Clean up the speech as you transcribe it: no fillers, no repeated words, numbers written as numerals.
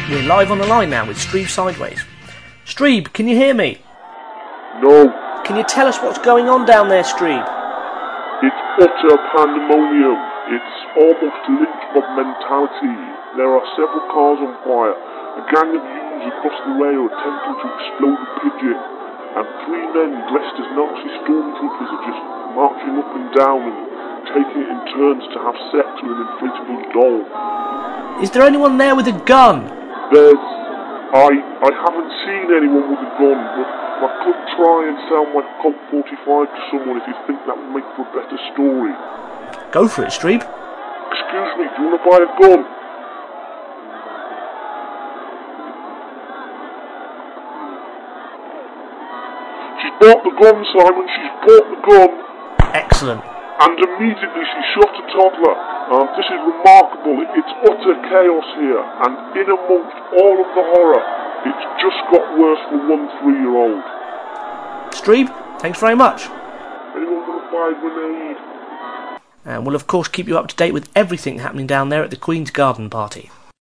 We're live on the line now with Strebe Sideways. Strebe, can you hear me? No. Can you tell us what's going on down there, Strebe? It's utter pandemonium. It's almost lynch mob mentality. There are several cars on fire. A gang of youths across the rail attempting to explode a pigeon. And 3 men dressed as Nazi stormtroopers are just marching up and down and taking it in turns to have sex with an inflatable doll. Is there anyone there with a gun? I haven't seen anyone with a gun, but I could try and sound my Colt 45 to someone if you think that would make for a better story. Go for it, Strebe. Excuse me, do you want to buy a gun? She's bought the gun, Simon, she's bought the gun. Excellent. And immediately she shot a toddler. This is remarkable. It's utter chaos here. And in amongst all of the horror, it's just got worse for 1 3-year-old. Strebe, thanks very much. Anyone want to buy a grenade? And we'll of course keep you up to date with everything happening down there at the Queen's Garden Party.